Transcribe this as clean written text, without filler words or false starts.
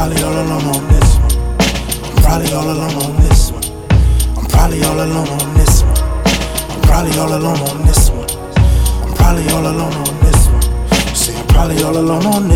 probably all alone on this one. I'm probably all alone on this one. I'm probably all alone on this one. I'm probably all alone on this one. I'm probably all alone on this one. See, I'm probably all alone on this one.